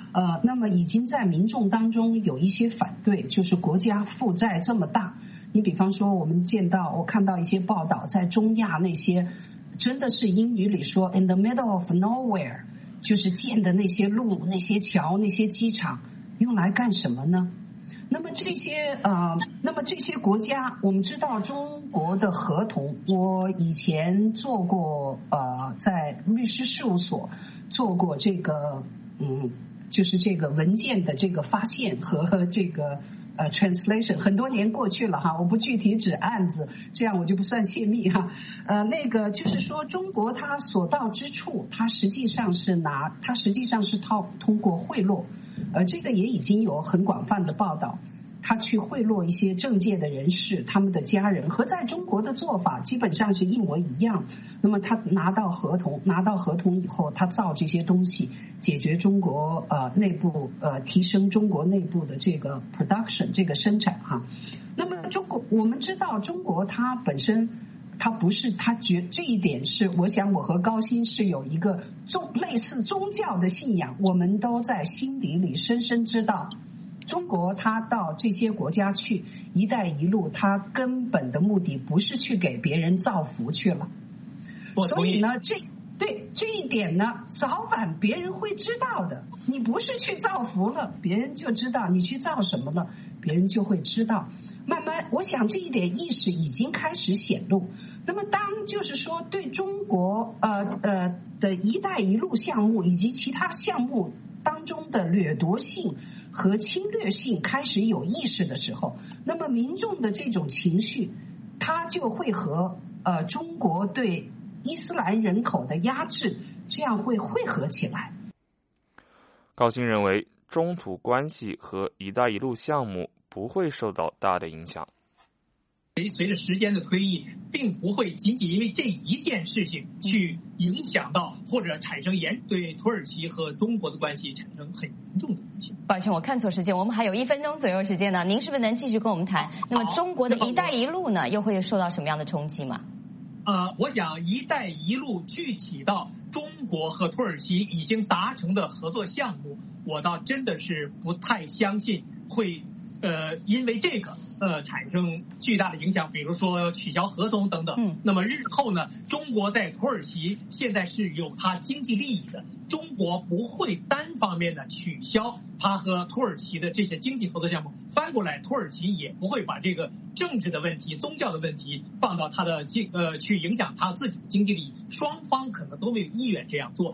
那么已经在民众当中有一些反对，就是国家负债这么大。你比方说我看到一些报道，在中亚那些真的是英语里说 in the middle of nowhere， 就是建的那些路、那些桥、那些机场用来干什么呢？那么这些国家，我们知道中国的合同，我以前做过在律师事务所做过这个就是这个文件的这个发现和这个translation， 很多年过去了哈，我不具体指案子，这样我就不算泄密哈。那个就是说，中国它所到之处，它实际上是通过贿赂，这个也已经有很广泛的报道。他去贿赂一些政界的人士，他们的家人，和在中国的做法基本上是一模一样。那么他拿到合同以后，他造这些东西，解决中国内部提升中国内部的这个 production 这个生产哈。那么我们知道中国它本身这一点是，我想我和高鑫是有一个类似宗教的信仰，我们都在心底里深深知道。中国它到这些国家去“一带一路”，它根本的目的不是去给别人造福去了。所以呢，这一点呢，早晚别人会知道的。你不是去造福了，别人就知道；你去造什么了，别人就会知道。慢慢，我想这一点意识已经开始显露。那么，当就是说对中国的“一带一路”项目以及其他项目当中的掠夺性和侵略性开始有意识的时候，那么民众的这种情绪，它就会和中国对伊斯兰人口的压制，这样会汇合起来。 高鑫认为，中土关系和“一带一路”项目不会受到大的影响。 随着时间的推移，并不会仅仅因为这一件事情去影响到或者产生对土耳其和中国的关系产生很严重的影响。 抱歉，我看错时间，我们还有1分钟左右时间呢，您是不是能继续跟我们谈？那么中国的一带一路呢，又会受到什么样的冲击吗？ 我想一带一路具体到中国和土耳其已经达成的合作项目，我倒真的是不太相信会因为这个产生巨大的影响，比如说取消合同等等。那么日后呢，中国在土耳其现在是有它经济利益的，中国不会单方面的取消它和土耳其的这些经济合作项目，翻过来土耳其也不会把这个政治的问题、宗教的问题放到它的去影响它自己的经济利益，双方可能都没有意愿这样做。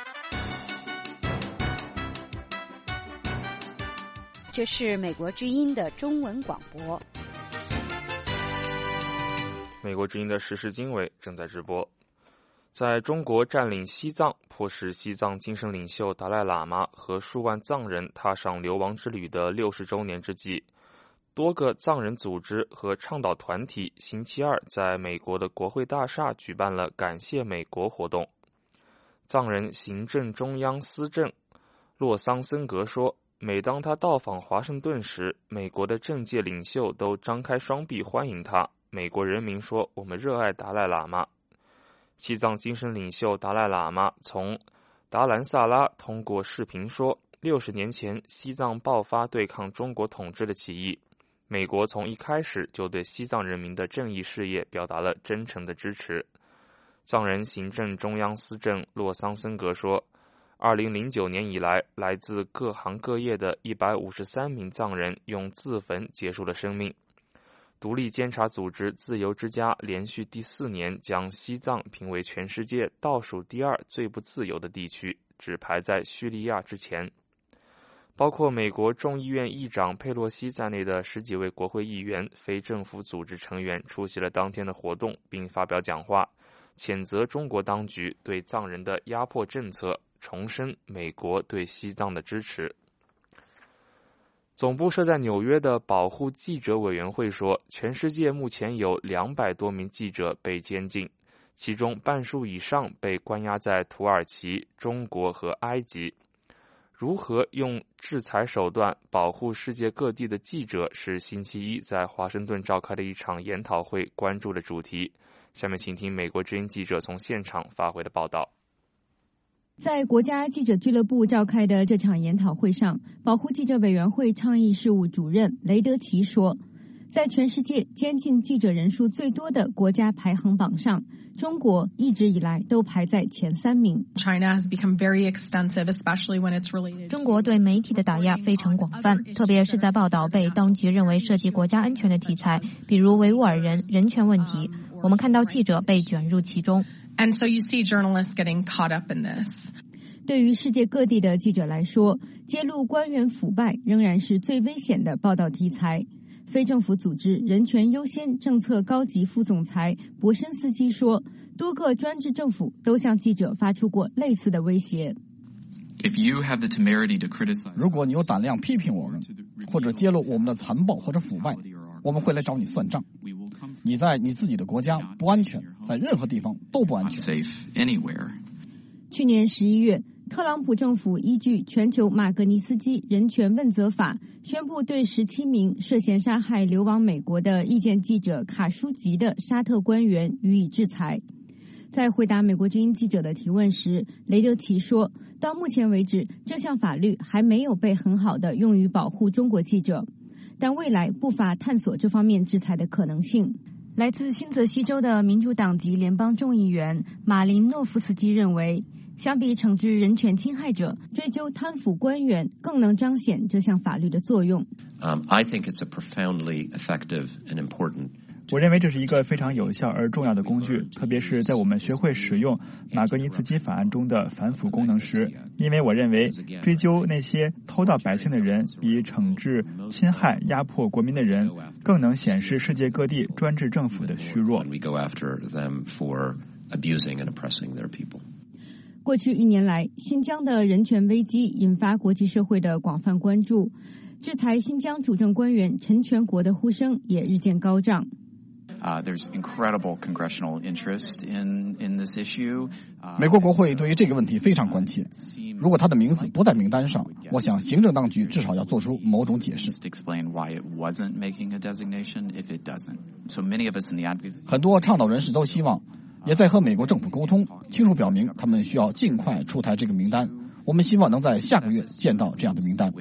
这是美国之音的中文广播。 美国之音的时事经纬正在直播。在中国占领西藏，迫使西藏精神领袖达赖喇嘛和数万藏人踏上流亡之旅的60周年之际，多个藏人组织和倡导团体星期二在美国的国会大厦举办了感谢美国活动。藏人行政中央司政洛桑森格说，每当他到访华盛顿时，美国的政界领袖都张开双臂欢迎他。美国人民说，我们热爱达赖喇嘛。西藏精神领袖达赖喇嘛从达兰萨拉通过视频说，60年前西藏爆发对抗中国统治的起义，美国从一开始就对西藏人民的正义事业表达了真诚的支持。藏人行政中央司政洛桑森格说，2009年以来，来自各行各业的153名藏人用自焚结束了生命。独立监察组织自由之家连续第4年将西藏评为全世界倒数第2最不自由的地区，只排在叙利亚之前。包括美国众议院议长佩洛西在内的10几位国会议员、非政府组织成员出席了当天的活动，并发表讲话，谴责中国当局对藏人的压迫政策，重申美国对西藏的支持。总部设在纽约的保护记者委员会说，全世界目前有200多名记者被监禁，其中半数以上被关押在土耳其、中国和埃及。如何用制裁手段保护世界各地的记者是星期一在华盛顿召开的一场研讨会关注的主题。下面请听美国之音记者从现场发回的报道。 在国家记者俱乐部召开的这场研讨会上，保护记者委员会倡议事务主任雷德奇说，在全世界监禁记者人数最多的国家排行榜上，中国一直以来都排在前3名。 中国对媒体的打压非常广泛，特别是在报道被当局认为涉及国家安全的题材，比如维吾尔人人权问题，我们看到记者被卷入其中。 对于世界各地的记者来说，揭露官员腐败仍然是最危险的报道题材。非政府组织人权优先政策高级副总裁博申斯基说，多个专制政府都向记者发出过类似的威胁。 如果你有胆量批评我们，或者揭露我们的残暴或者腐败，我们会来找你算账。你在你自己的国家不安全，在任何地方都不安全。 去年11月，特朗普政府依据全球马格尼斯基人权问责法，宣布对17名涉嫌杀害流亡美国的意见记者卡舒吉的沙特官员予以制裁。在回答美国之音记者的提问时，雷德奇说，到目前为止，这项法律还没有被很好的用于保护中国记者，但未来不乏探索这方面制裁的可能性。来自新泽西州的民主党籍联邦众议员马林诺夫斯基认为，相比惩治人权侵害者，追究贪腐官员更能彰显这项法律的作用。 我认为这是一个非常有效而重要的工具，特别是在我们学会使用马格尼茨基法案中的反腐功能时，因为我认为追究那些偷盗百姓的人比惩治侵害压迫国民的人更能显示世界各地专制政府的虚弱。 过去1年来，新疆的人权危机引发国际社会的广泛关注，制裁新疆主政官员陈全国的呼声也日渐高涨。 美国国会对于这个问题非常关切。如果他的名字不在名单上，我想行政当局至少要做出某种解释。很多倡导人士都希望，也在和美国政府沟通，清楚表明他们需要尽快出台这个名单。我们希望能在下个月见到这样的名单。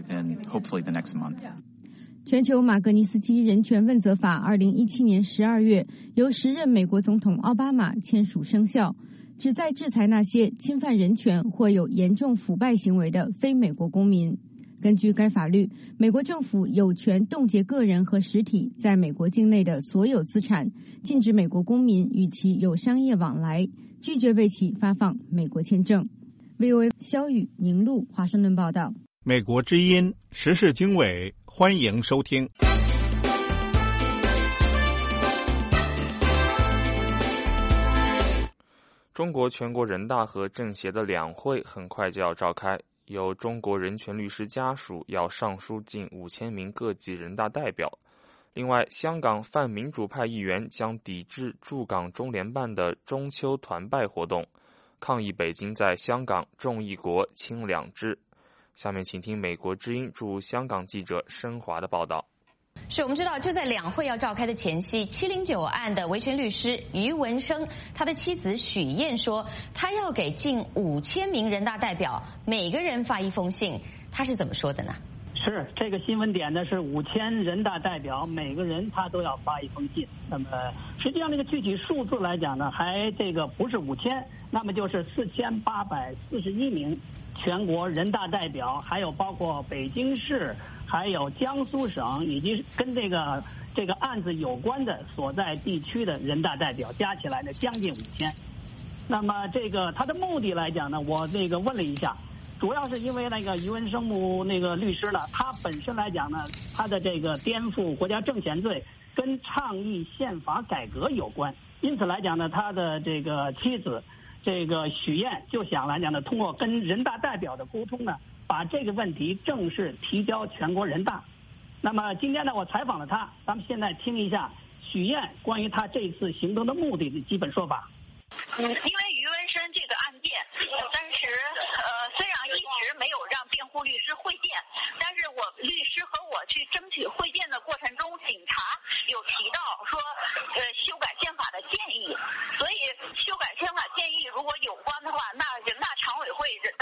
全球马格尼斯基人权问责法2017年12月由时任美国总统奥巴马签署生效，旨在制裁那些侵犯人权或有严重腐败行为的非美国公民。根据该法律，美国政府有权冻结个人和实体在美国境内的所有资产，禁止美国公民与其有商业往来，拒绝为其发放美国签证。VOA 肖宇、宁路华盛顿报道。 美国之音时事经纬，欢迎收听。 中国全国人大和政协的两会很快就要召开，有中国人权律师家属要上书近5000名各级人大代表。另外，香港泛民主派议员将抵制驻港中联办的中秋团拜活动，抗议北京在香港重一国轻两制。下面请听美国之音驻香港记者申华的报道。 是我们知道，就在两会要召开的前夕，709案的维权律师余文生，他的妻子许燕说，他要给近5000名人大代表每个人发一封信。他是怎么说的呢？ 是这个新闻点的是5000人大代表每个人他都要发一封信。那么实际上这个具体数字来讲呢，还这个不是5000，那么就是4841名全国人大代表，还有包括北京市，还有江苏省以及跟这个案子有关的所在地区的人大代表，加起来呢将近5000。那么这个他的目的来讲呢，我那个问了一下，主要是因为那个余文生那个律师呢，他本身来讲呢，他的这个颠覆国家政权罪跟倡议宪法改革有关，因此来讲呢，他的这个妻子这个许燕就想来讲呢，通过跟人大代表的沟通呢，把这个问题正式提交全国人大。那么今天呢，我采访了他，咱们现在听一下许燕关于他这次行动的目的的基本说法。 因为余文生这个案件，当时虽然一直没有让辩护律师会见，但是我律师和我去争取会见的过程中，警察有提到说修改宪法的建议，所以修改宪法建议如果有关的话，那人大常委会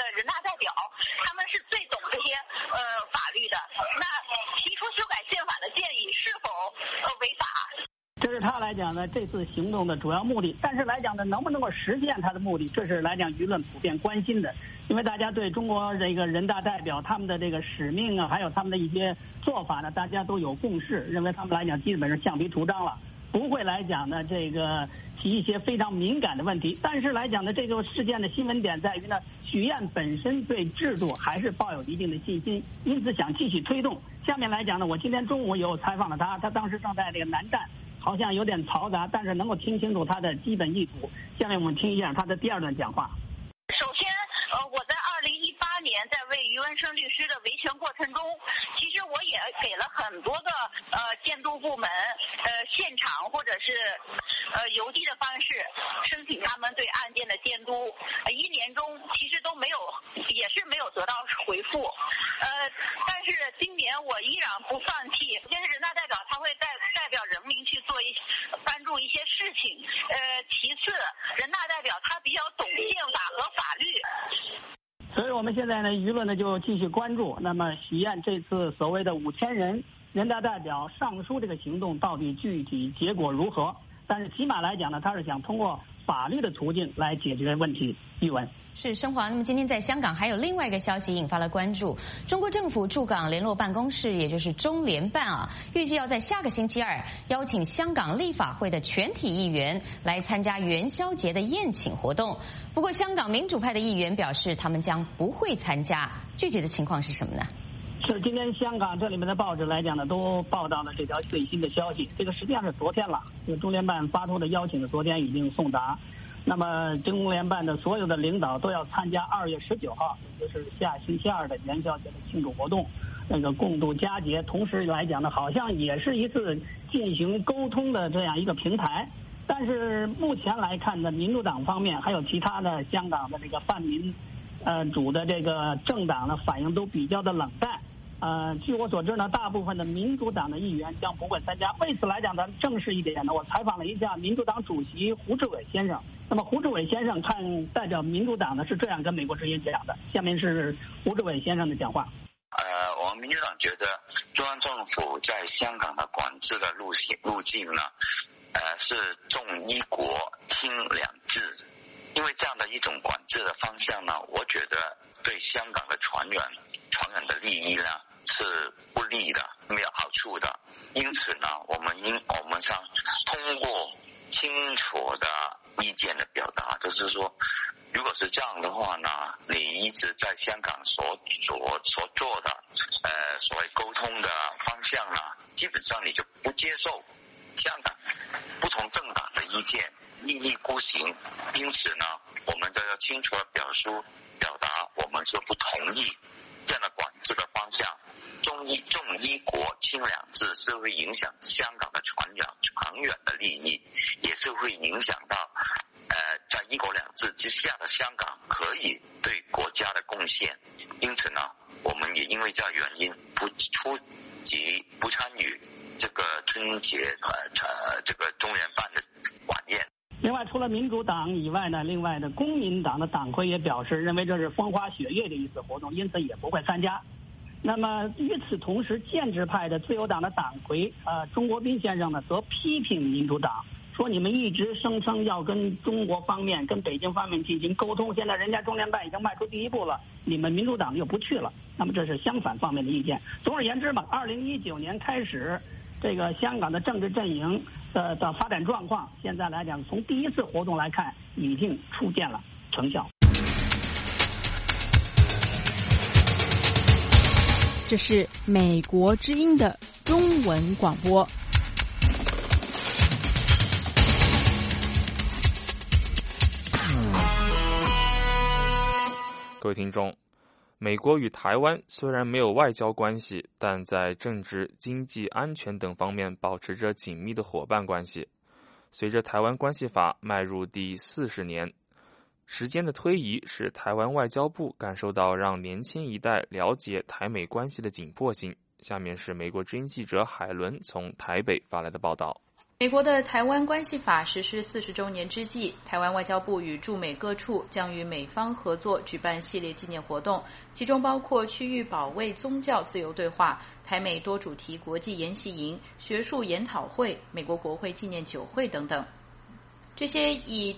是他来讲呢这次行动的主要目的。但是来讲呢，能不能够实现他的目的，这是来讲舆论普遍关心的。因为大家对中国这个人大代表他们的这个使命啊，还有他们的一些做法呢，大家都有共识，认为他们来讲基本是橡皮图章了，不会来讲呢这个提一些非常敏感的问题。但是来讲呢，这个事件的新闻点在于呢，许燕本身对制度还是抱有一定的信心，因此想继续推动。下面来讲呢，我今天中午有采访了他当时正在这个南站，好像有点嘈杂，但是能够听清楚他的基本意图。下面我们听一下他的第二段讲话。 首先，我在2018年在为于文生律师的维权过程中，其实我也给了很多个监督部门现场或者是邮递的方式申请他们对案件的监督，1年中其实都没有，也是没有得到回复。但是今年我依然不放弃，先是人大代表他会代表人民去做关注一些事情，其次人大代表他比较懂宪法和法律。 所以我们现在呢，舆论呢就继续关注。那么许燕这次所谓的5000人人大代表上书这个行动到底具体结果如何？但是起码来讲呢，他是想通过法律的途径来解决问题。玉文是生华。那么今天在香港还有另外一个消息引发了关注，中国政府驻港联络办公室，也就是中联办啊，预计要在下个星期二邀请香港立法会的全体议员来参加元宵节的宴请活动。不过香港民主派的议员表示他们将不会参加，具体的情况是什么呢？ 是今天香港这里面的报纸来讲呢，都报道了这条最新的消息。这个实际上是昨天了，这个中联办发出的邀请昨天已经送达。那么中联办的所有的领导都要参加2月19号，也就是下星期二的元宵节的庆祝活动，那个共度佳节。同时来讲呢，好像也是一次进行沟通的这样一个平台。但是目前来看呢，民主党方面还有其他的香港的这个泛民主的这个政党呢，反应都比较的冷淡。据我所知呢，大部分的民主党的议员将不会参加。为此来讲，咱正式一点呢，我采访了一下民主党主席胡志伟先生。那么胡志伟先生看代表民主党呢是这样跟美国之音讲的，下面是胡志伟先生的讲话。 我们民主党觉得中央政府在香港的管制的路径呢，是重一国听两制。因为这样的一种管制的方向呢，我觉得对香港的长远的利益呢是不利的，没有好处的。因此呢，我们想通过清楚的意见的表达，就是说，如果是这样的话呢，你一直在香港所做的所谓沟通的方向呢，基本上你就不接受香港不同政党的意见，一意孤行。因此呢，我们就要清楚的表达我们是不同意这样的管制的方向。重一国轻两制是会影响香港的长远的利益，也是会影响到在一国两制之下的香港可以对国家的贡献。因此呢，我们也因为这原因不参与这个春节这个中联办的晚宴。 另外，除了民主党以外呢，另外的公民党的党魁也表示，认为这是风花雪月的一次活动，因此也不会参加。那么与此同时，建制派的自由党的党魁钟国斌先生呢，则批评民主党，说你们一直声称要跟中国方面、跟北京方面进行沟通，现在人家中联办已经迈出第一步了，你们民主党又不去了。那么这是相反方面的意见。总而言之嘛，2019年开始，这个香港的政治阵营的发展状况，现在来讲，从第一次活动来看，已经出现了成效。 这是美国之音的中文广播。 各位听众，美国与台湾虽然没有外交关系，但在政治、经济、安全等方面保持着紧密的伙伴关系。随着台湾关系法迈入第40年，时间的推移使台湾外交部感受到让年轻一代了解台美关系的紧迫性。下面是美国之音记者海伦从台北发来的报道。 美国的台湾关系法实施40周年之际，台湾外交部与驻美各处将与美方合作举办系列纪念活动，其中包括区域保卫宗教自由对话、 台美多主题国际研习营、学术研讨会、美国国会纪念酒会等等。这些以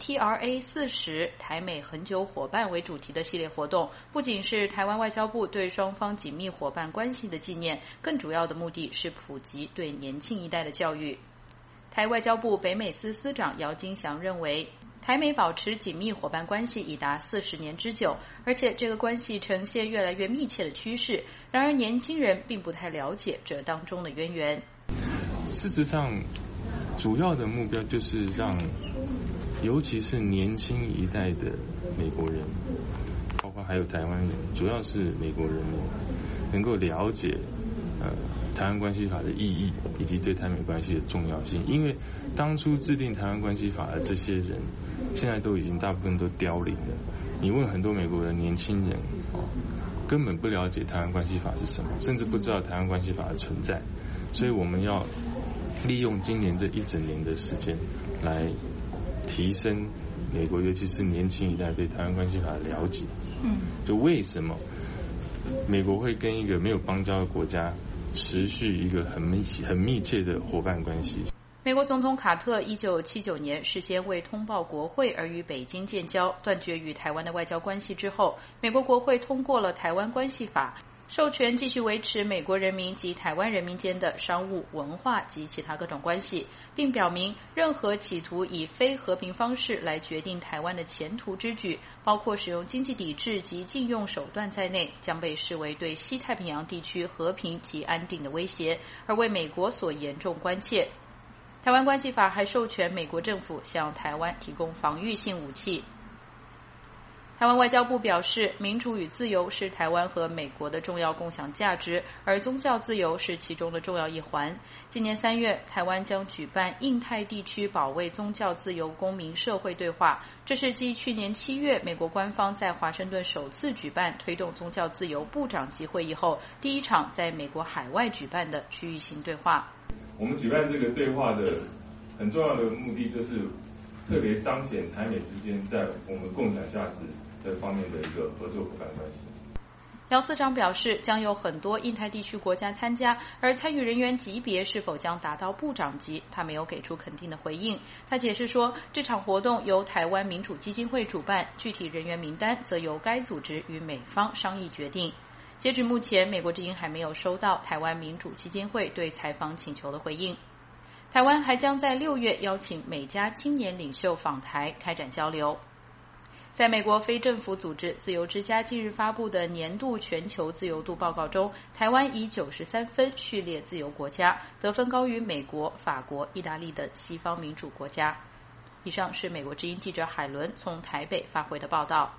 TRA-40 台美恒久伙伴为主题的系列活动，不仅是台湾外交部对双方紧密伙伴关系的纪念，更主要的目的是普及对年轻一代的教育。台外交部北美司司长姚金祥认为，台美保持紧密伙伴关系已达40年之久，而且这个关系呈现越来越密切的趋势。然而年轻人并不太了解这当中的渊源。 事实上，主要的目标就是让尤其是年轻一代的美国人，包括还有台湾人，主要是美国人能够了解台湾关系法的意义以及对台美关系的重要性。因为当初制定台湾关系法的这些人，现在都已经大部分都凋零了。你问很多美国的年轻人，根本不了解台湾关系法是什么，甚至不知道台湾关系法的存在。所以我们要利用今年这一整年的时间来提升美国尤其是年轻一代对台湾关系法的了解。就为什么美国会跟一个没有邦交的国家持续一个很密切的伙伴关系。 美国总统卡特1979年事先未通报国会而与北京建交，断绝与台湾的外交关系之后，美国国会通过了台湾关系法，授权继续维持美国人民及台湾人民间的商务、文化及其他各种关系，并表明任何企图以非和平方式来决定台湾的前途之举，包括使用经济抵制及禁用手段在内，将被视为对西太平洋地区和平及安定的威胁，而为美国所严重关切。台湾关系法还授权美国政府向台湾提供防御性武器。台湾外交部表示，民主与自由是台湾和美国的重要共享价值，而宗教自由是其中的重要一环。今年3月，台湾将举办印太地区保卫宗教自由公民社会对话，这是继去年7月美国官方在华盛顿首次举办推动宗教自由部长级会议后，第一场在美国海外举办的区域性对话。 我们举办这个对话的很重要的目的，就是特别彰显台美之间在我们共享价值这方面的一个合作伙伴关系。 姚司长表示，将有很多印太地区国家参加，而参与人员级别是否将达到部长级，他没有给出肯定的回应。他解释说，这场活动由台湾民主基金会主办，具体人员名单则由该组织与美方商议决定。截至目前，美国之音还没有收到台湾民主基金会对采访请求的回应。台湾还将在6月邀请美加青年领袖访台开展交流。在美国非政府组织自由之家近日发布的年度全球自由度报告中，台湾以93分序列自由国家，得分高于美国、法国、意大利等西方民主国家。以上是美国之音记者海伦从台北发回的报道。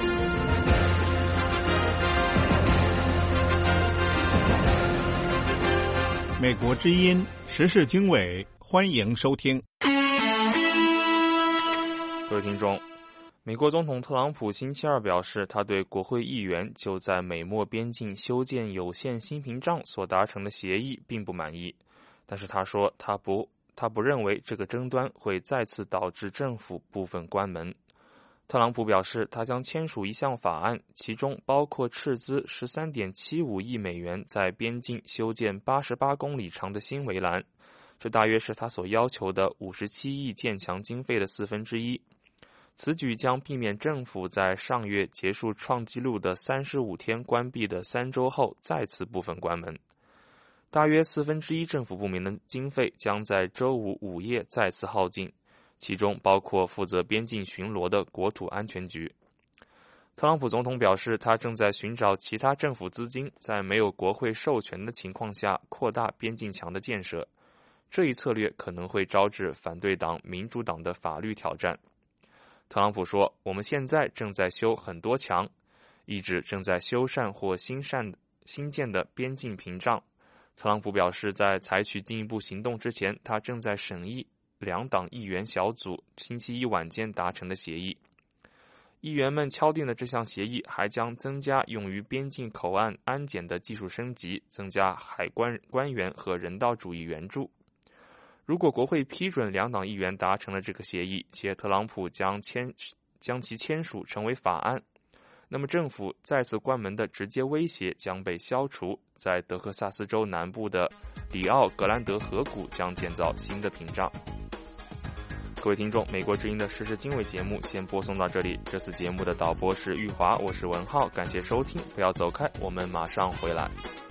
美国之音时事经纬，欢迎收听。 各位听众，美国总统特朗普星期二表示，他对国会议员就在美墨边境修建有限新屏障所达成的协议并不满意，但是他说他不认为这个争端会再次导致政府部分关门。特朗普表示，他将签署一项法案，其中包括斥资13.75亿美元在边境修建88公里长的新围栏，这大约是他所要求的57亿建墙经费的1/4。此举将避免政府在上月结束创纪录的35天关闭的3周后再次部分关门。大约1/4政府部门的经费将在周五午夜再次耗尽，其中包括负责边境巡逻的国土安全局。特朗普总统表示，他正在寻找其他政府资金，在没有国会授权的情况下扩大边境墙的建设。这一策略可能会招致反对党民主党的法律挑战。特朗普说，我们现在正在修很多墙，意指正在修缮或新建的边境屏障。特朗普表示，在采取进一步行动之前，他正在审议两党议员小组星期一晚间达成的协议。议员们敲定的这项协议还将增加用于边境口岸安检的技术升级，增加海关官员和人道主义援助。如果国会批准两党议员达成了这个协议，且特朗普将其签署成为法案， 那么政府再次关门的直接威胁将被消除，在德克萨斯州南部的里奥格兰德河谷将建造新的屏障。各位听众，美国之音的时事经纬节目先播送到这里，这次节目的导播是玉华，我是文浩，感谢收听，不要走开，我们马上回来。